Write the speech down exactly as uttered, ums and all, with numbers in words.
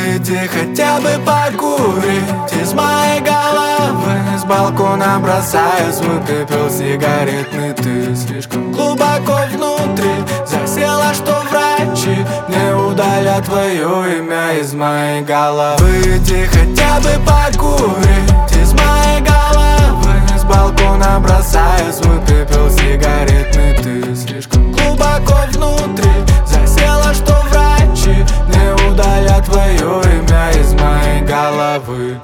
Выйди хотя бы покурить из моей головы. С балкона бросаю свой пепел сигаретный. Ты слишком глубоко внутри засела, что врачи не удалят твое имя из моей головы. Выйди хотя бы покурить из моей головы. С балкона бросаю свой пепел сигаретный. Ты